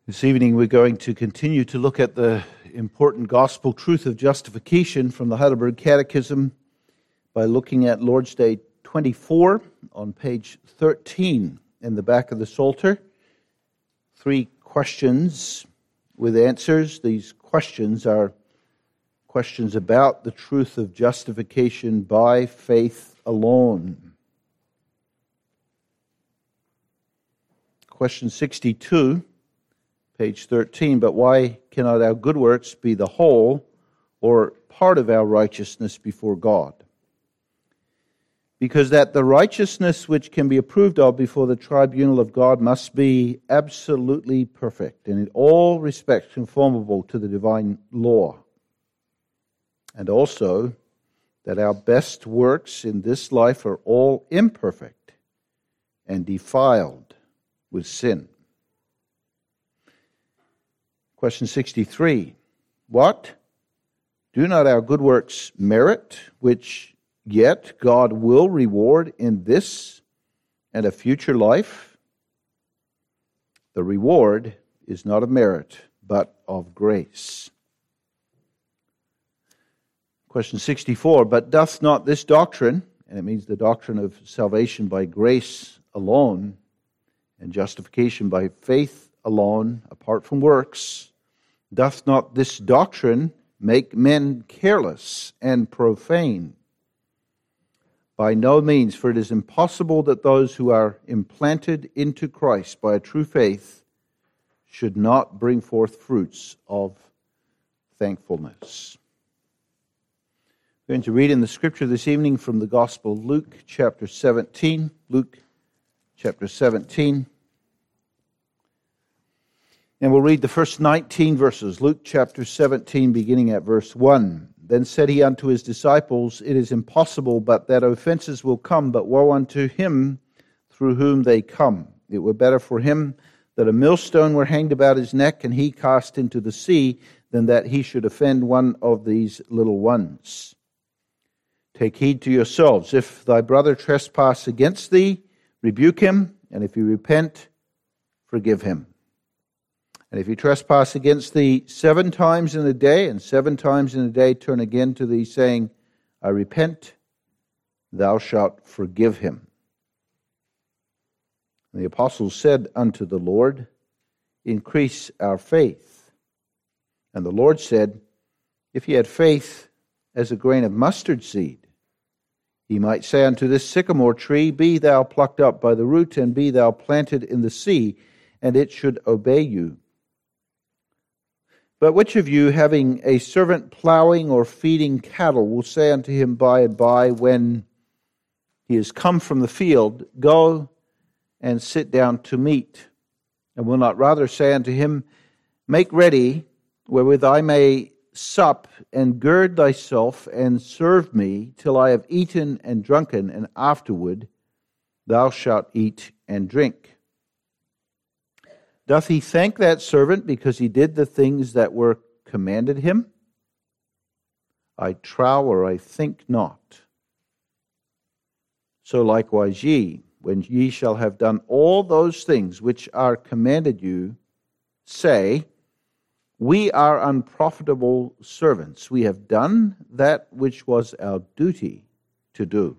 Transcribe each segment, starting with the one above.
This evening we're going to continue to look at the important gospel truth of justification from the Heidelberg Catechism by looking at Lord's Day 24 on page 13 in the back of the Psalter. 3 questions with answers. These questions are questions about the truth of justification by faith alone. Question 62. Page 13, but why cannot our good works be the whole or part of our righteousness before God? Because that the righteousness which can be approved of before the tribunal of God must be absolutely perfect and in all respects conformable to the divine law. And also that our best works in this life are all imperfect and defiled with sin. Question 63. What? Do not our good works merit, which yet God will reward in this and a future life? The reward is not of merit, but of grace. Question 64. But doth not this doctrine, and it means the doctrine of salvation by grace alone, and justification by faith alone, apart from works, doth not this doctrine make men careless and profane? By no means, for it is impossible that those who are implanted into Christ by a true faith should not bring forth fruits of thankfulness. We're going to read in the Scripture this evening from the Gospel of Luke, chapter 17. Luke, chapter 17. And we'll read the first 19 verses. Luke chapter 17, beginning at verse 1. Then said he unto his disciples, It is impossible but that offenses will come, but woe unto him through whom they come. It were better for him that a millstone were hanged about his neck, and he cast into the sea, than that he should offend one of these little ones. Take heed to yourselves. If thy brother trespass against thee, rebuke him, and if he repent, forgive him. And if he trespass against thee 7 times in a day, and 7 times in a day turn again to thee, saying, I repent, thou shalt forgive him. And the apostles said unto the Lord, Increase our faith. And the Lord said, If ye had faith as a grain of mustard seed, ye might say unto this sycamore tree, Be thou plucked up by the root, and be thou planted in the sea, and it should obey you. But which of you, having a servant plowing or feeding cattle, will say unto him by and by, when he is come from the field, Go and sit down to meat? And will not rather say unto him, Make ready, wherewith I may sup, and gird thyself, and serve me, till I have eaten and drunken, and afterward thou shalt eat and drink? Doth he thank that servant because he did the things that were commanded him? I trow or I think not. So likewise ye, when ye shall have done all those things which are commanded you, say, We are unprofitable servants. We have done that which was our duty to do.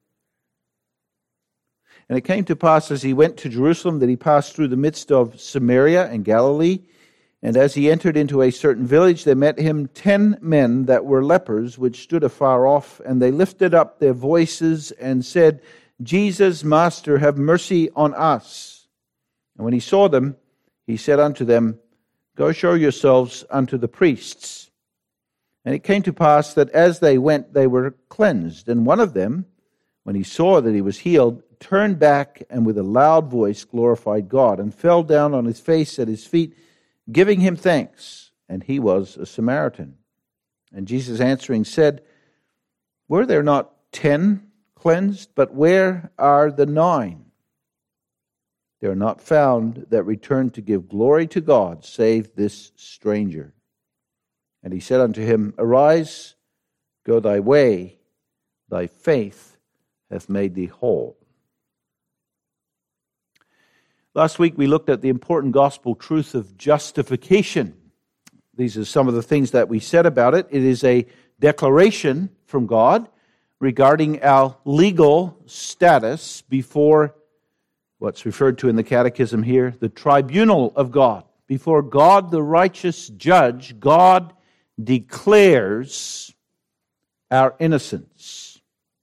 And it came to pass as he went to Jerusalem that he passed through the midst of Samaria and Galilee. And as he entered into a certain village, there met him 10 men that were lepers, which stood afar off. And they lifted up their voices and said, Jesus, Master, have mercy on us. And when he saw them, he said unto them, Go show yourselves unto the priests. And it came to pass that as they went, they were cleansed. And one of them, when he saw that he was healed, turned back and with a loud voice glorified God, and fell down on his face at his feet, giving him thanks. And he was a Samaritan. And Jesus answering said, Were there not 10 cleansed? But where are the 9? They are not found that returned to give glory to God, save this stranger. And he said unto him, Arise, go thy way, thy faith hath made thee whole. Last week we looked at the important gospel truth of justification. These are some of the things that we said about it. It is a declaration from God regarding our legal status before what's referred to in the Catechism here, the tribunal of God. Before God, the righteous judge, God declares our innocence.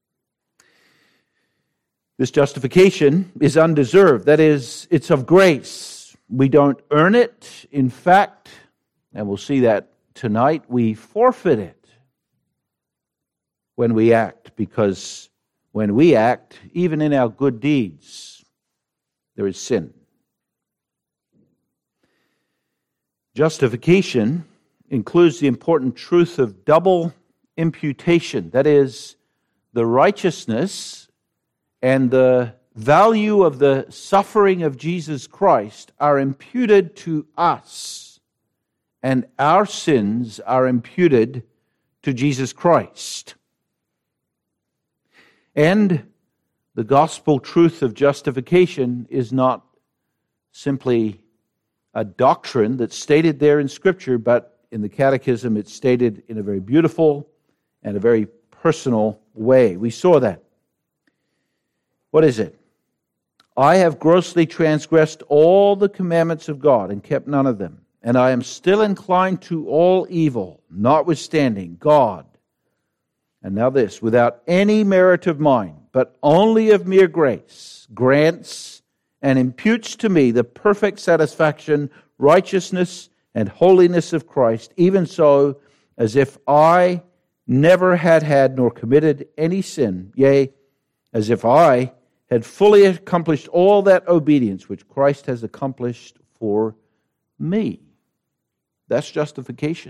This justification is undeserved. That is, it's of grace. We don't earn it. In fact, and we'll see that tonight, we forfeit it when we act, because when we act, even in our good deeds, there is sin. Justification includes the important truth of double imputation. That is, the righteousness and the value of the suffering of Jesus Christ are imputed to us, and our sins are imputed to Jesus Christ. And the gospel truth of justification is not simply a doctrine that's stated there in Scripture, but in the Catechism it's stated in a very beautiful and a very personal way. We saw that. What is it? I have grossly transgressed all the commandments of God and kept none of them, and I am still inclined to all evil, notwithstanding God. And now this, without any merit of mine, but only of mere grace, grants and imputes to me the perfect satisfaction, righteousness, and holiness of Christ, even so as if I never had nor committed any sin, yea, as if I had fully accomplished all that obedience which Christ has accomplished for me. That's justification.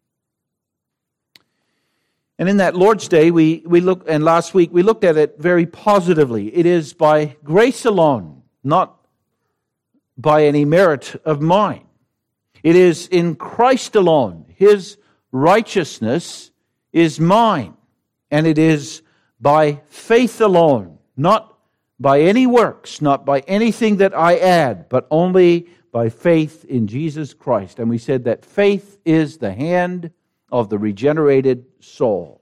And in that Lord's Day, and last week we looked at it very positively. It is by grace alone, not by any merit of mine. It is in Christ alone. His righteousness is mine. And it is by faith alone, not by any works, not by anything that I add, but only by faith in Jesus Christ. And we said that faith is the hand of the regenerated soul.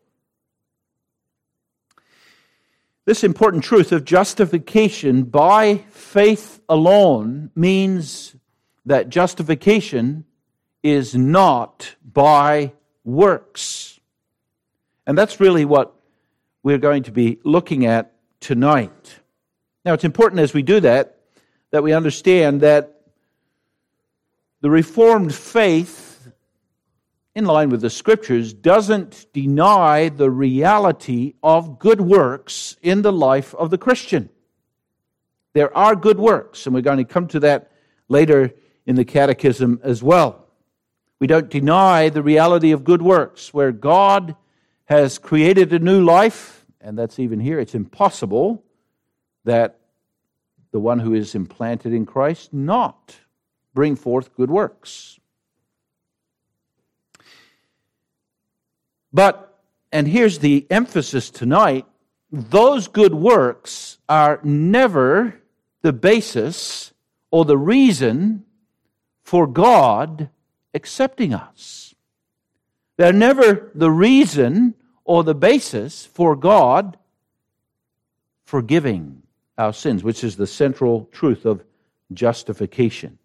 This important truth of justification by faith alone means that justification is not by works. And that's really what we're going to be looking at tonight. Now, it's important as we do that we understand that the Reformed faith, in line with the Scriptures, doesn't deny the reality of good works in the life of the Christian. There are good works, and we're going to come to that later in the Catechism as well. We don't deny the reality of good works. Where God has created a new life, and that's even here, it's impossible that the one who is implanted in Christ not bring forth good works. But, and here's the emphasis tonight, those good works are never the basis or the reason for God accepting us. They're never the reason or the basis for God forgiving our sins, which is the central truth of justification.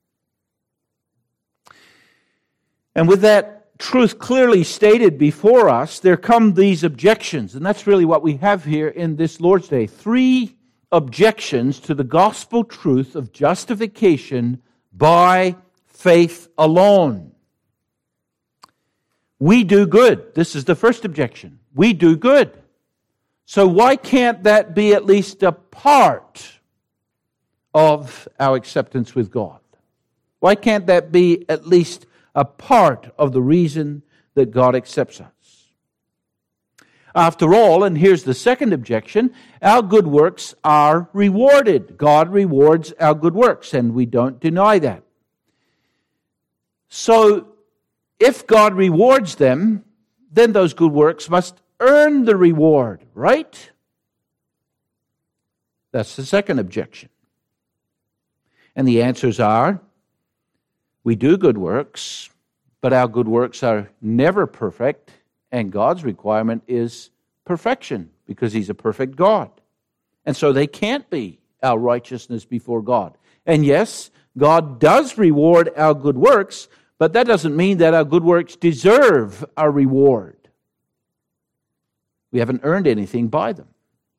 And with that truth clearly stated before us, there come these objections, and that's really what we have here in this Lord's Day. 3 objections to the gospel truth of justification by faith alone. We do good. This is the first objection. We do good. So why can't that be at least a part of our acceptance with God? Why can't that be at least a part of the reason that God accepts us? After all, and here's the second objection, our good works are rewarded. God rewards our good works, and we don't deny that. So, if God rewards them, then those good works must earn the reward, right? That's the second objection. And the answers are, we do good works, but our good works are never perfect, and God's requirement is perfection, because He's a perfect God. And so they can't be our righteousness before God. And yes, God does reward our good works, but that doesn't mean that our good works deserve our reward. We haven't earned anything by them.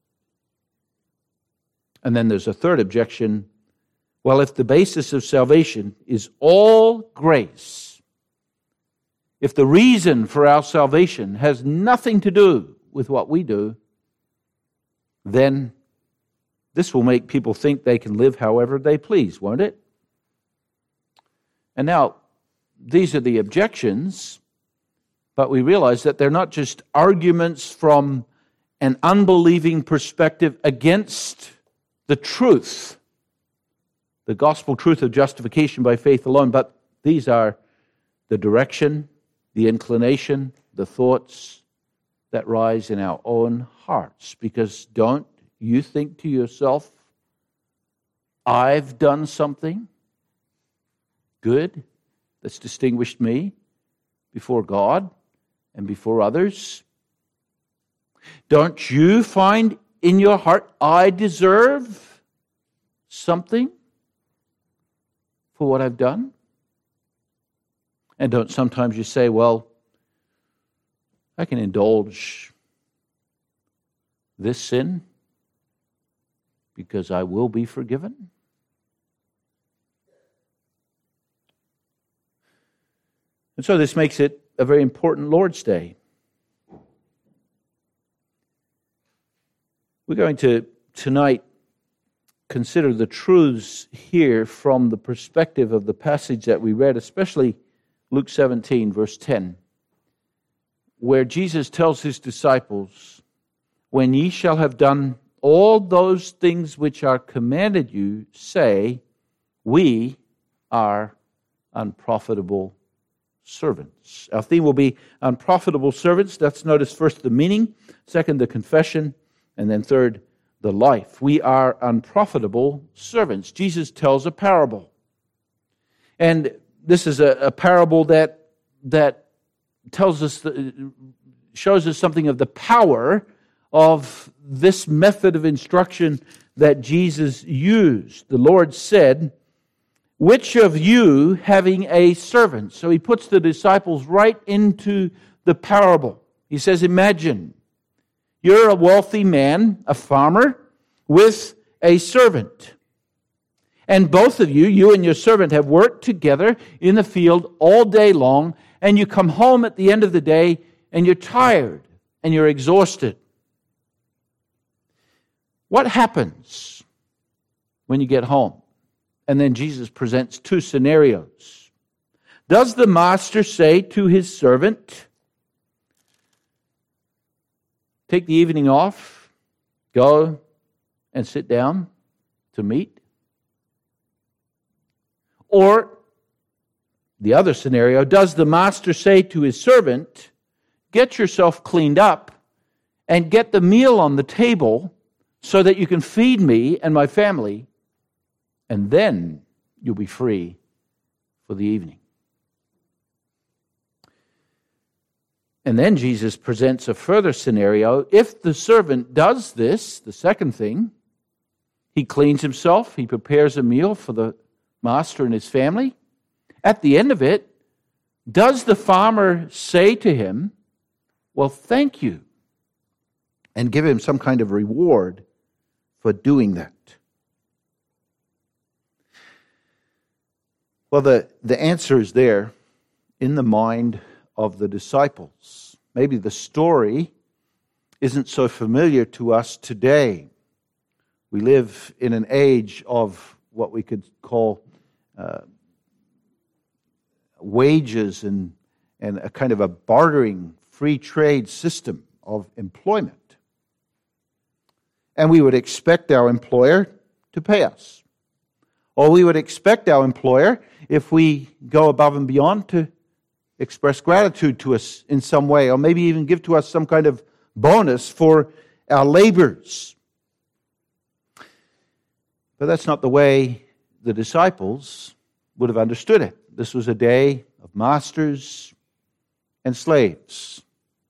And then there's a third objection. Well, if the basis of salvation is all grace, if the reason for our salvation has nothing to do with what we do, then this will make people think they can live however they please, won't it? And now, these are the objections, but we realize that they're not just arguments from an unbelieving perspective against the truth, the gospel truth of justification by faith alone, but these are the direction, the inclination, the thoughts that rise in our own hearts. Because don't you think to yourself, I've done something good that's distinguished me before God and before others? Don't you find in your heart, I deserve something for what I've done? And don't sometimes you say, well, I can indulge this sin because I will be forgiven? And so this makes it a very important Lord's Day. We're going to tonight consider the truths here from the perspective of the passage that we read, especially Luke 17, verse 10, where Jesus tells His disciples, when ye shall have done all those things which are commanded you, say, we are unprofitable servants. Our theme will be unprofitable servants. Let's notice first the meaning, second the confession, and then third, the life. We are unprofitable servants. Jesus tells a parable. And this is a parable that tells us, shows us something of the power of this method of instruction that Jesus used. The Lord said, which of you having a servant? So He puts the disciples right into the parable. He says, imagine you're a wealthy man, a farmer, with a servant. And both of you, you and your servant, have worked together in the field all day long, and you come home at the end of the day, and you're tired, and you're exhausted. What happens when you get home? And then Jesus presents two scenarios. Does the master say to his servant, take the evening off, go and sit down to meat? Or the other scenario, does the master say to his servant, get yourself cleaned up and get the meal on the table so that you can feed me and my family, and then you'll be free for the evening? And then Jesus presents a further scenario. If the servant does this, the second thing, he cleans himself, he prepares a meal for the master and his family. At the end of it, does the farmer say to him, well, thank you, and give him some kind of reward for doing that? Well, the answer is there in the mind of the disciples. Maybe the story isn't so familiar to us today. We live in an age of what we could call wages and a kind of a bartering free trade system of employment. And we would expect our employer to pay us. Or we would expect our employer, if we go above and beyond, to express gratitude to us in some way, or maybe even give to us some kind of bonus for our labors. But that's not the way the disciples would have understood it. This was a day of masters and slaves.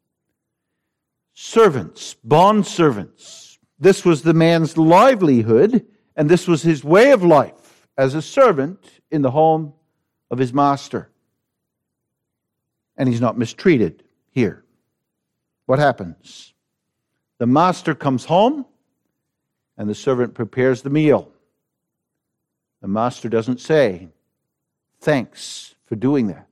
Servants, bond servants. This was the man's livelihood, and this was his way of life as a servant in the home of his master. And he's not mistreated here. What happens? The master comes home, and the servant prepares the meal. The master doesn't say, "Thanks for doing that."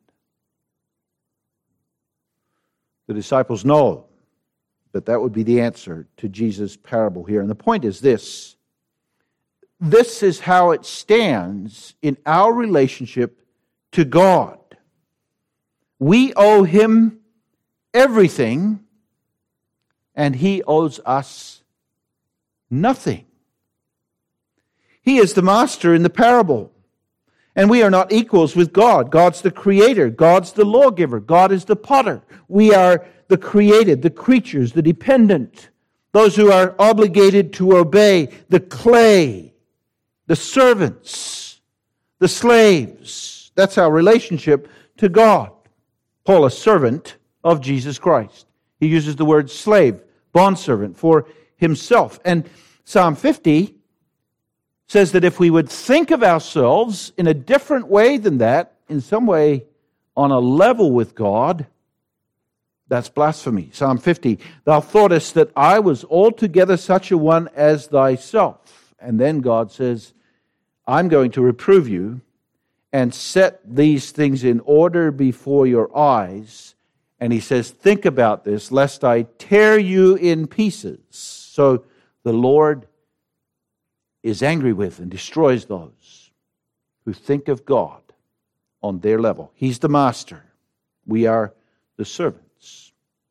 The disciples know that that would be the answer to Jesus' parable here. And the point is this. This is how it stands in our relationship to God. We owe Him everything, and He owes us nothing. He is the master in the parable. And we are not equals with God. God's the creator. God's the lawgiver. God is the potter. We are the created, the creatures, the dependent, those who are obligated to obey, the clay, the servants, the slaves. That's our relationship to God. Paul, a servant of Jesus Christ. He uses the word slave, bondservant, for himself. And Psalm 50 says that if we would think of ourselves in a different way than that, in some way on a level with God, that's blasphemy. Psalm 50, "Thou thoughtest that I was altogether such a one as thyself." And then God says, "I'm going to reprove you and set these things in order before your eyes." And He says, "Think about this, lest I tear you in pieces." So the Lord is angry with and destroys those who think of God on their level. He's the master. We are the servants.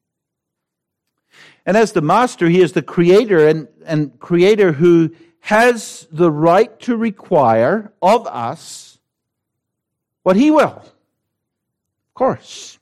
And as the master, He is the creator, and creator who has the right to require of us what He will. Of course.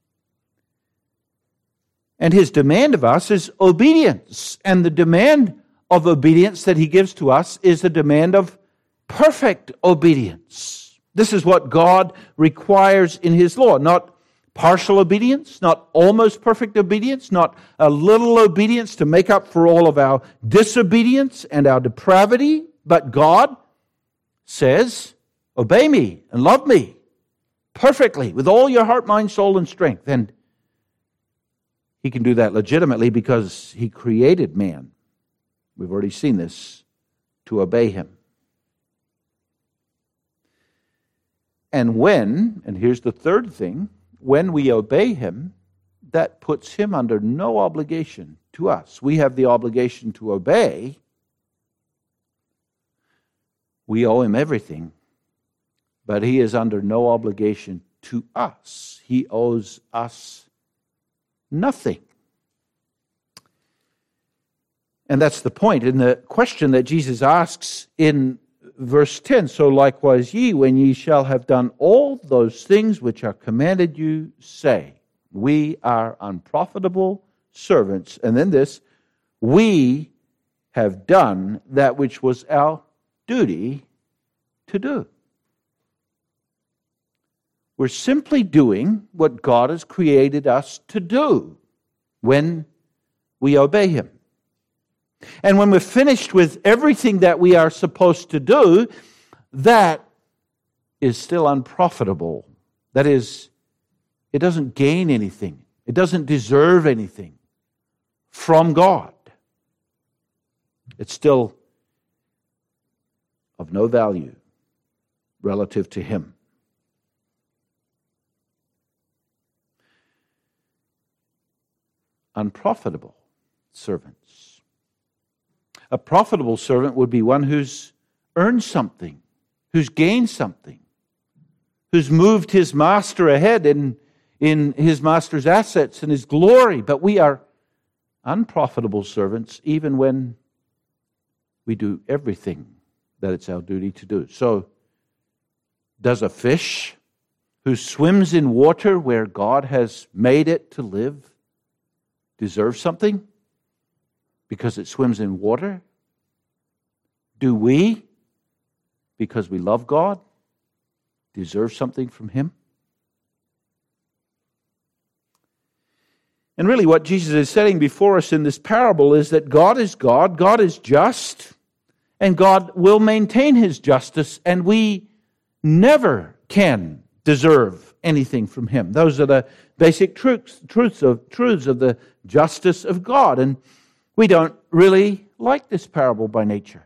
And His demand of us is obedience. And the demand of obedience that He gives to us is a demand of perfect obedience. This is what God requires in His law. Not partial obedience, not almost perfect obedience, not a little obedience to make up for all of our disobedience and our depravity, but God says, "Obey me and love me perfectly with all your heart, mind, soul, and strength." And He can do that legitimately because He created man. We've already seen this, to obey Him. And here's the third thing, when we obey Him, that puts Him under no obligation to us. We have the obligation to obey. We owe Him everything, but He is under no obligation to us. He owes us nothing. And that's the point in the question that Jesus asks in verse 10. "So likewise ye, when ye shall have done all those things which are commanded you, say, We are unprofitable servants." And then this, "We have done that which was our duty to do." We're simply doing what God has created us to do when we obey Him. And when we're finished with everything that we are supposed to do, that is still unprofitable. That is, it doesn't gain anything. It doesn't deserve anything from God. It's still of no value relative to Him. Unprofitable servants. A profitable servant would be one who's earned something, who's gained something, who's moved his master ahead in his master's assets and his glory. But we are unprofitable servants even when we do everything that it's our duty to do. So, does a fish who swims in water where God has made it to live deserve something because it swims in water? Do we, because we love God, deserve something from Him? And really what Jesus is setting before us in this parable is that God is God, God is just, and God will maintain His justice, and we never can deserve anything from Him. Those are the basic truths of the justice of God, and we don't really like this parable by nature.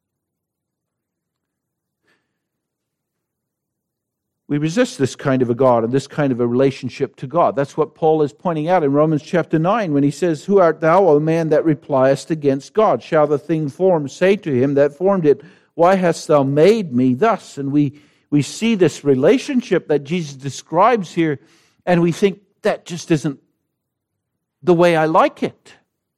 We resist this kind of a God and this kind of a relationship to God. That's what Paul is pointing out in Romans chapter 9 when he says, "Who art thou, O man, that repliest against God? Shall the thing formed say to him that formed it, Why hast thou made me thus?" And we see this relationship that Jesus describes here, and we think that just isn't the way I like it.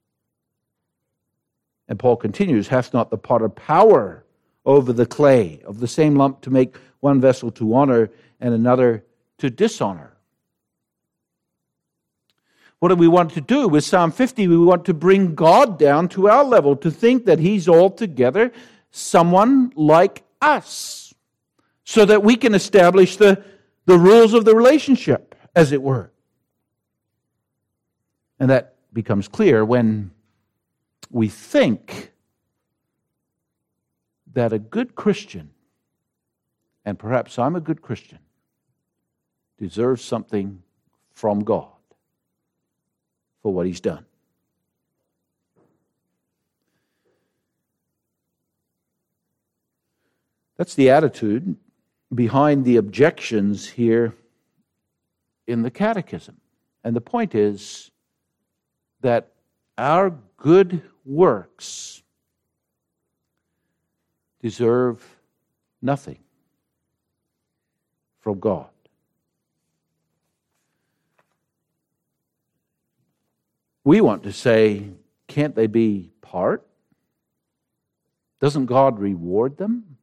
And Paul continues, "Hath not the potter power over the clay of the same lump to make one vessel to honor and another to dishonor?" What do we want to do with Psalm 50? We want to bring God down to our level, to think that He's altogether someone like us, so that we can establish the rules of the relationship, as it were. And that becomes clear when we think that a good Christian, and perhaps I'm a good Christian, deserves something from God for what He's done. That's the attitude behind the objections here in the Catechism. And the point is that our good works deserve nothing from God. We want to say, can't they be part? Doesn't God reward them?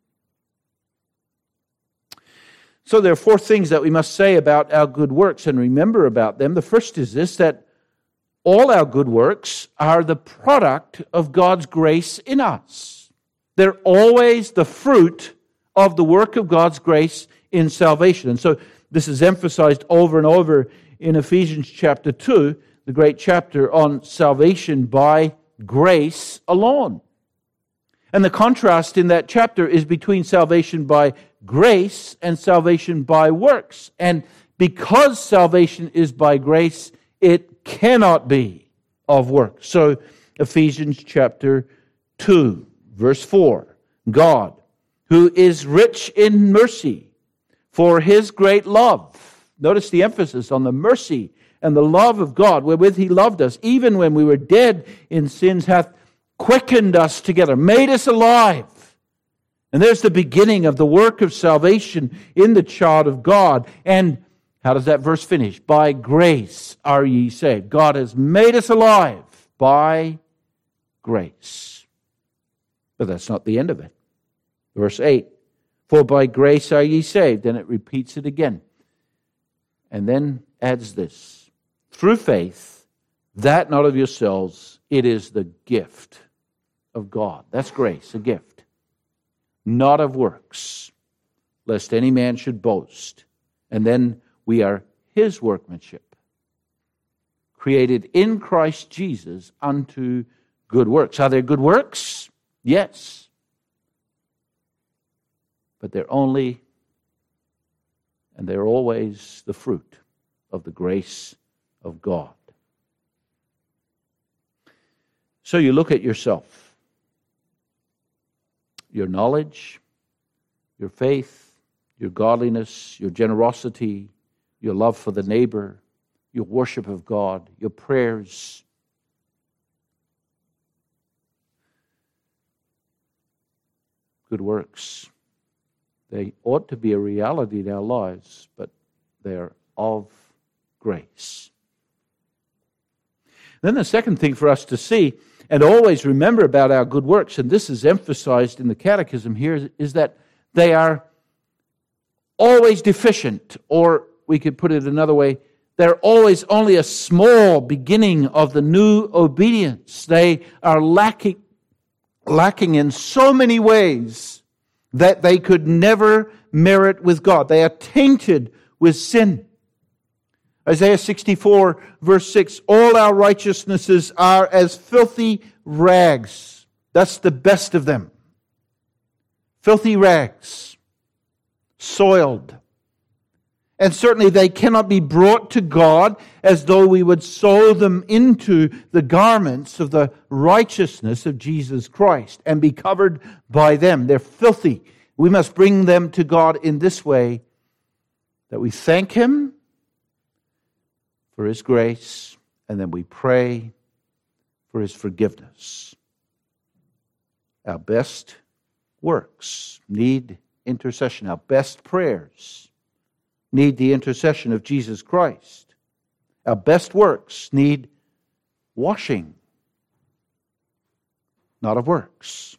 So there are four things that we must say about our good works and remember about them. The first is this, that all our good works are the product of God's grace in us. They're always the fruit of the work of God's grace in salvation. And so this is emphasized over and over in Ephesians chapter 2, the great chapter on salvation by grace alone. And the contrast in that chapter is between salvation by grace and salvation by works. And because salvation is by grace, it cannot be of works. So Ephesians chapter 2, verse 4, God, who is rich in mercy, for His great love. Notice the emphasis on the mercy and the love of God, wherewith He loved us, even when we were dead in sins, hath quickened us together, made us alive. And there's the beginning of the work of salvation in the child of God. And how does that verse finish? By grace are ye saved. God has made us alive by grace. But that's not the end of it. Verse 8, for by grace are ye saved. And it repeats it again. And then adds this, through faith, that not of yourselves, it is the gift of God. That's grace, a gift. Not of works, lest any man should boast. And then we are His workmanship, created in Christ Jesus unto good works. Are there good works? Yes. But they're only, and they're always the fruit of the grace of God. So you look at yourself, your knowledge, your faith, your godliness, your generosity, your love for the neighbor, your worship of God, your prayers. Good works. They ought to be a reality in our lives, but they're of grace. Then the second thing for us to see and always remember about our good works, and this is emphasized in the Catechism here, is that they are always deficient, or we could put it another way, they're always only a small beginning of the new obedience. They are lacking in so many ways that they could never merit with God. They are tainted with sin. Isaiah 64, verse 6, all our righteousnesses are as filthy rags. That's the best of them. Filthy rags, soiled. And certainly they cannot be brought to God as though we would sew them into the garments of the righteousness of Jesus Christ and be covered by them. They're filthy. We must bring them to God in this way, that we thank Him for His grace, and then we pray for His forgiveness. Our best works need intercession. Our best prayers need the intercession of Jesus Christ. Our best works need washing, not of works.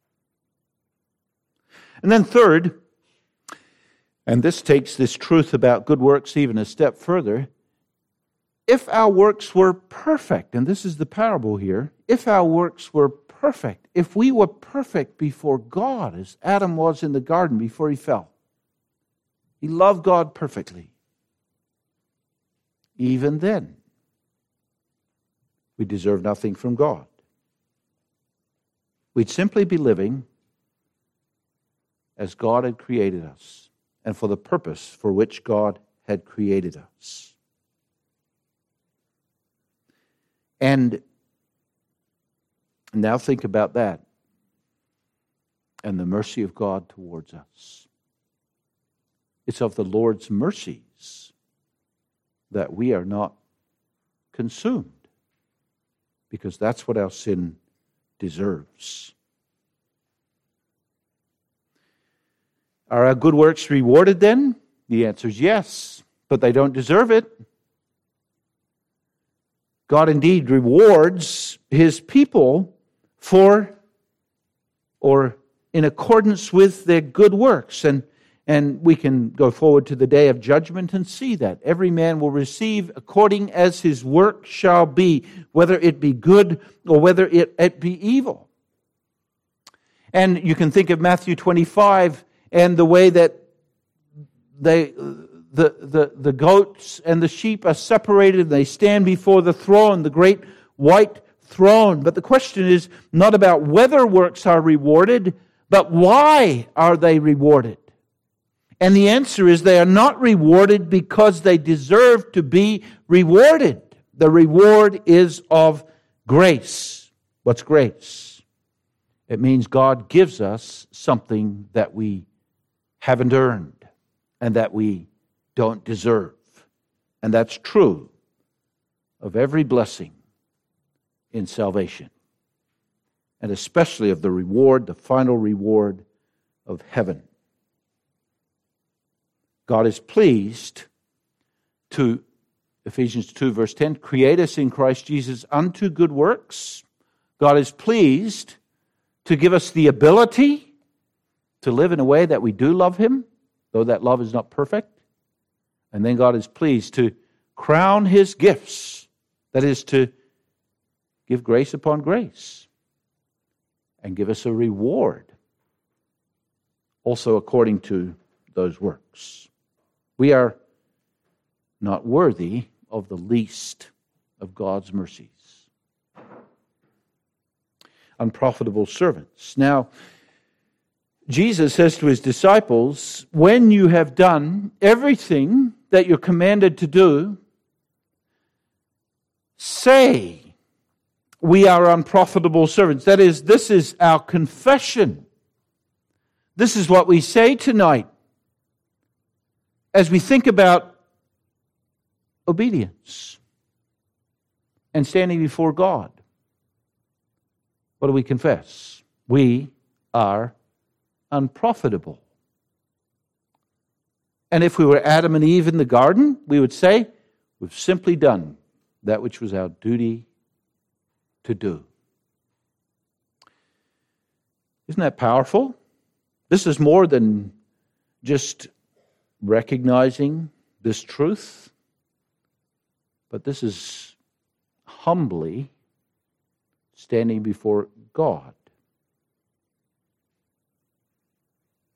And then third, and this takes this truth about good works even a step further, if our works were perfect, and this is the parable here, if our works were perfect, if we were perfect before God as Adam was in the garden before he fell, he loved God perfectly. Even then, we deserve nothing from God. We'd simply be living as God had created us and for the purpose for which God had created us. And now think about that and the mercy of God towards us. It's of the Lord's mercies that we are not consumed, because that's what our sin deserves. Are our good works rewarded then? The answer is yes, but they don't deserve it. God indeed rewards His people for or in accordance with their good works. And we can go forward to the day of judgment and see that. Every man will receive according as his work shall be, whether it be good or whether it be evil. And you can think of Matthew 25 and the way that the goats and the sheep are separated and they stand before the throne, the great white throne. But the question is not about whether works are rewarded, but why are they rewarded? And the answer is they are not rewarded because they deserve to be rewarded. The reward is of grace. What's grace? It means God gives us something that we haven't earned and that we don't deserve. And that's true of every blessing in salvation, and especially of the reward, the final reward of heaven. God is pleased to, Ephesians 2 verse 10, create us in Christ Jesus unto good works. God is pleased to give us the ability to live in a way that we do love Him, though that love is not perfect. And then God is pleased to crown His gifts, that is to give grace upon grace and give us a reward also according to those works. We are not worthy of the least of God's mercies. Unprofitable servants. Now, Jesus says to His disciples, when you have done everything that you're commanded to do, say, we are unprofitable servants. That is, this is our confession. This is what we say tonight as we think about obedience and standing before God. What do we confess? We are unprofitable. And if we were Adam and Eve in the garden, we would say, we've simply done that which was our duty to do. Isn't that powerful? This is more than just recognizing this truth, but this is humbly standing before God.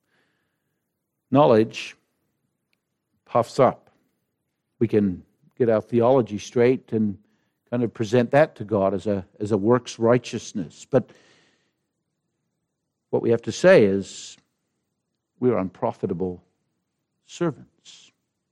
Knowledge puffs up. We can get our theology straight and kind of present that to God as a works righteousness. But what we have to say is we're unprofitable servants.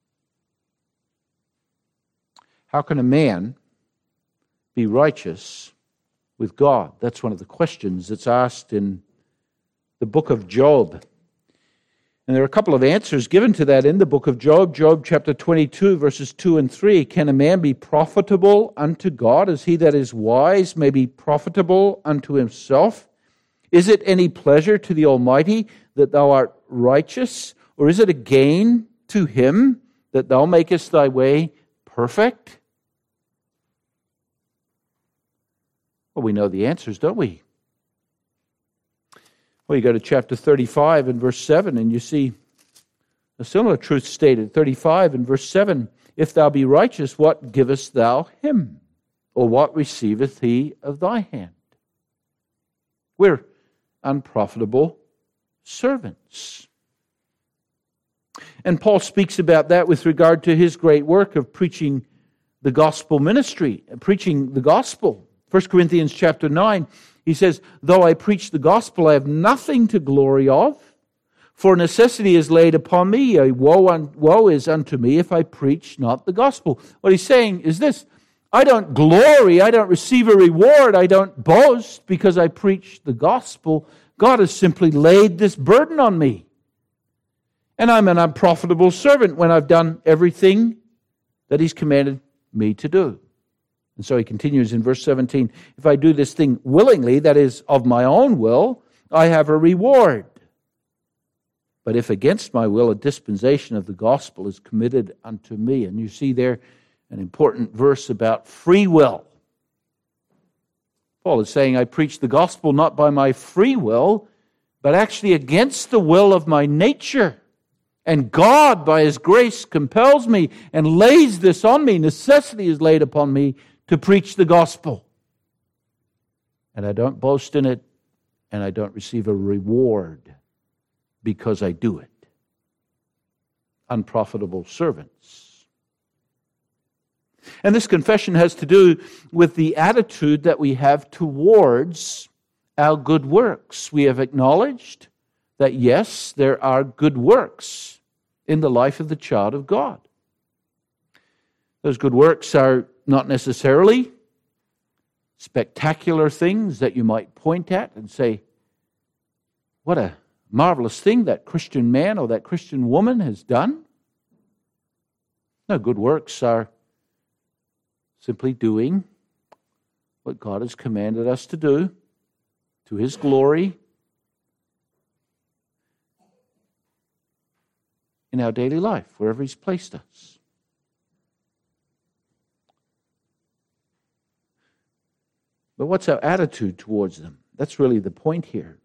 How can a man be righteous with God? That's one of the questions that's asked in the book of Job. And there are a couple of answers given to that in the book of Job. Job chapter 22, verses 2 and 3. Can a man be profitable unto God as he that is wise may be profitable unto himself? Is it any pleasure to the Almighty that thou art righteous? Or is it a gain to him that thou makest thy way perfect? Well, we know the answers, don't we? Well, you go to chapter 35 and verse 7, and you see a similar truth stated. 35 and verse 7, if thou be righteous, what givest thou him? Or what receiveth he of thy hand? We're unprofitable servants. And Paul speaks about that with regard to his great work of preaching the gospel ministry, preaching the gospel. 1 Corinthians chapter 9, he says, though I preach the gospel, I have nothing to glory of, for necessity is laid upon me, woe is unto me if I preach not the gospel. What he's saying is this, I don't glory, I don't receive a reward, I don't boast because I preach the gospel. God has simply laid this burden on me. And I'm an unprofitable servant when I've done everything that he's commanded me to do. And so he continues in verse 17, if I do this thing willingly, that is, of my own will, I have a reward. But if against my will, a dispensation of the gospel is committed unto me. And you see there an important verse about free will. Paul is saying, I preach the gospel not by my free will, but actually against the will of my nature. And God, by his grace, compels me and lays this on me. Necessity is laid upon me to preach the gospel. And I don't boast in it, and I don't receive a reward because I do it. Unprofitable servants. And this confession has to do with the attitude that we have towards our good works. We have acknowledged that, yes, there are good works in the life of the child of God. Those good works are not necessarily spectacular things that you might point at and say, what a marvelous thing that Christian man or that Christian woman has done. No, good works are simply doing what God has commanded us to do to his glory in our daily life, wherever he's placed us. But what's our attitude towards them? That's really the point here.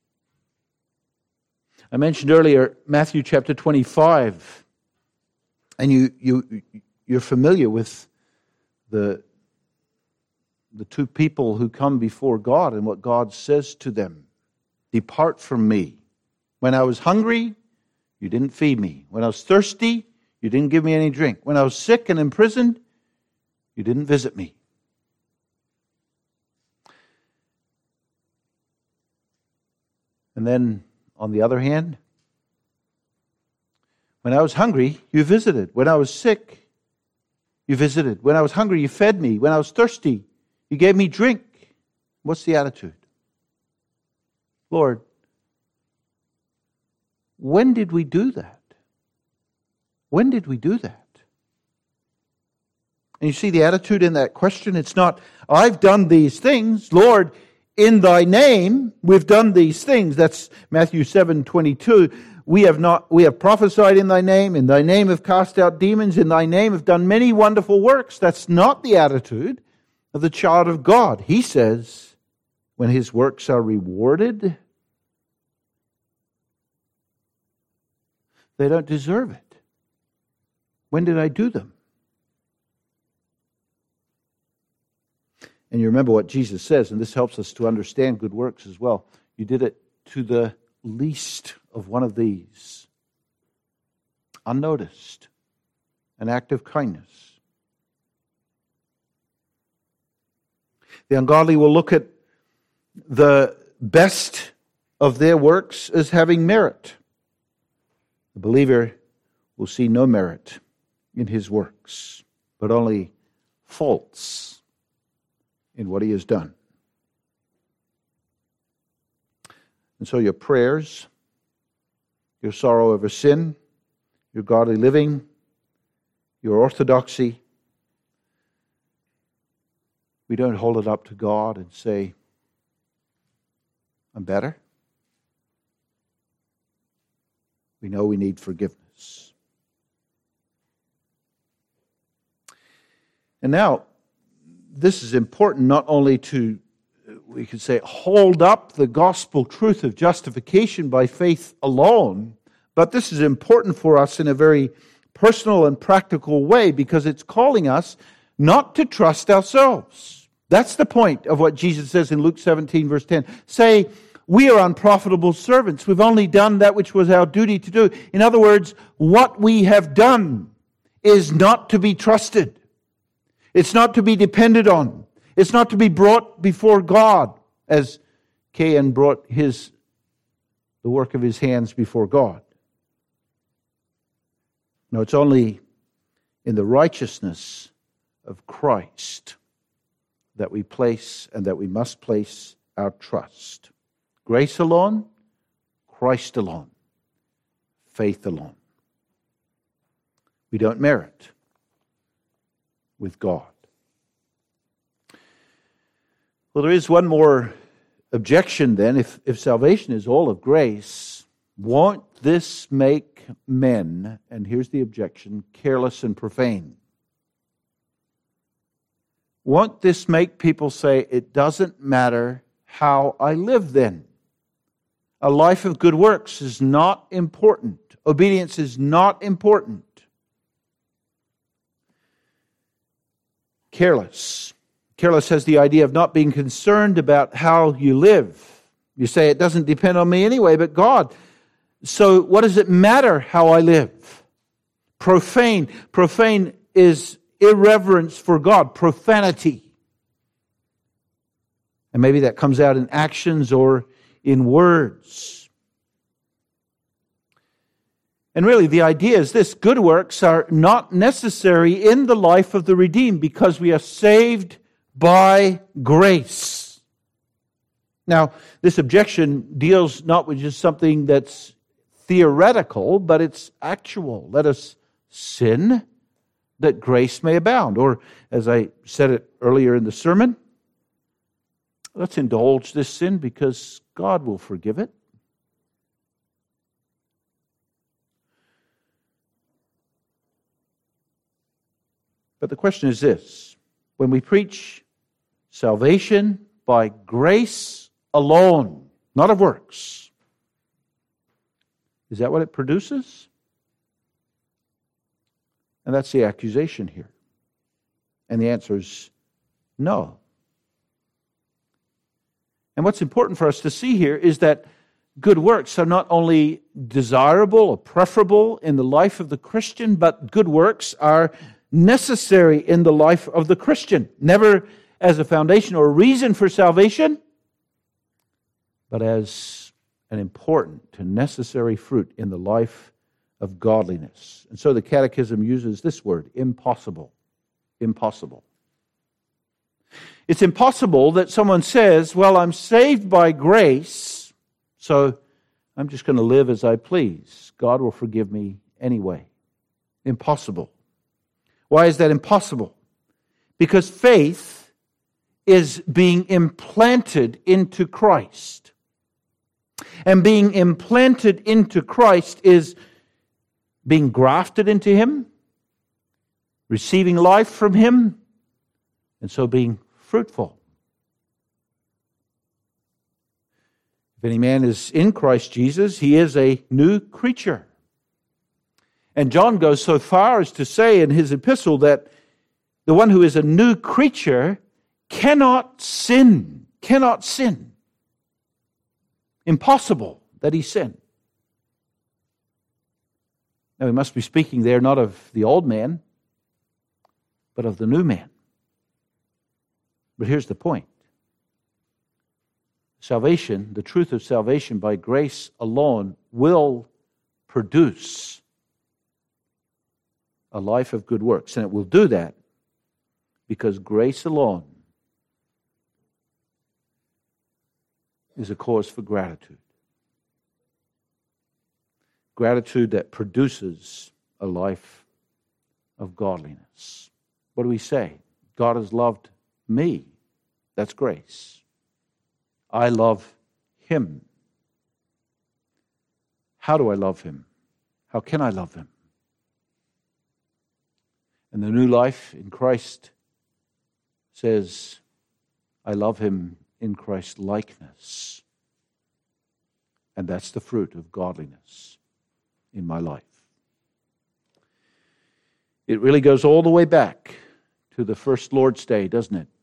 I mentioned earlier Matthew chapter 25, and you're familiar with the two people who come before God and what God says to them. Depart from me. When I was hungry, you didn't feed me. When I was thirsty, you didn't give me any drink. When I was sick and imprisoned, you didn't visit me. And then, on the other hand, when I was hungry, you visited. When I was sick, you visited. When I was hungry, you fed me. When I was thirsty, you gave me drink. What's the attitude? Lord, when did we do that? When did we do that? And you see the attitude in that question? It's not, I've done these things. Lord, in thy name, we've done these things. That's Matthew 7:22. We have prophesied in thy name have cast out demons, in thy name have done many wonderful works. That's not the attitude of the child of God. He says, when his works are rewarded, they don't deserve it. When did I do them? And you remember what Jesus says, and this helps us to understand good works as well. You did it to the least of one of these. unnoticed, an act of kindness. The ungodly will look at the best of their works as having merit. The believer will see no merit in his works, but only faults in what he has done. And so your prayers, your sorrow over sin, your godly living, your orthodoxy, we don't hold it up to God and say, I'm better. We know we need forgiveness. And now, this is important not only to, we could say, hold up the gospel truth of justification by faith alone, but this is important for us in a very personal and practical way because it's calling us not to trust ourselves. That's the point of what Jesus says in Luke 17, verse 10. Say, we are unprofitable servants. We've only done that which was our duty to do. In other words, what we have done is not to be trusted. It's not to be depended on. It's not to be brought before God as Cain brought the work of his hands before God. No, it's only in the righteousness of Christ that we place and that we must place our trust. Grace alone, Christ alone, faith alone. We don't merit with God. Well, there is one more objection then. If salvation is all of grace, won't this make men, and here's the objection, careless and profane? Won't this make people say, it doesn't matter how I live then? A life of good works is not important. Obedience is not important. Careless. Careless has the idea of not being concerned about how you live. You say, it doesn't depend on me anyway, but God. So what does it matter how I live? Profane. Profane is irreverence for God. Profanity. And maybe that comes out in actions or in words. And really, the idea is this: good works are not necessary in the life of the redeemed because we are saved by grace. Now, this objection deals not with just something that's theoretical, but it's actual. Let us sin that grace may abound. Or, as I said it earlier in the sermon, let's indulge this sin because God will forgive it. But the question is this: when we preach salvation by grace alone, not of works, is that what it produces? And that's the accusation here. And the answer is no. And what's important for us to see here is that good works are not only desirable or preferable in the life of the Christian, but good works are necessary in the life of the Christian. Never as a foundation or a reason for salvation, but as an important and necessary fruit in the life of godliness. And so the Catechism uses this word, impossible. Impossible. It's impossible that someone says, well, I'm saved by grace, so I'm just going to live as I please. God will forgive me anyway. Impossible. Why is that impossible? Because faith is being implanted into Christ. And being implanted into Christ is being grafted into Him, receiving life from Him, and so being fruitful. If any man is in Christ Jesus, he is a new creature. And John goes so far as to say in his epistle that the one who is a new creature cannot sin. Cannot sin. Impossible that he sin. Now, he must be speaking there not of the old man, but of the new man. But here's the point. Salvation, the truth of salvation by grace alone, will produce a life of good works. And it will do that because grace alone is a cause for gratitude. Gratitude that produces a life of godliness. What do we say? God has loved me. That's grace. I love Him. How do I love Him? How can I love Him? And the new life in Christ says, I love Him in Christ's likeness. And that's the fruit of godliness in my life. It really goes all the way back to the first Lord's Day, doesn't it?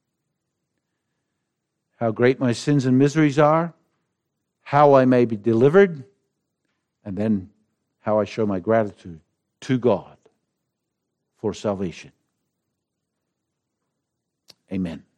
How great my sins and miseries are, how I may be delivered, and then how I show my gratitude to God for salvation. Amen.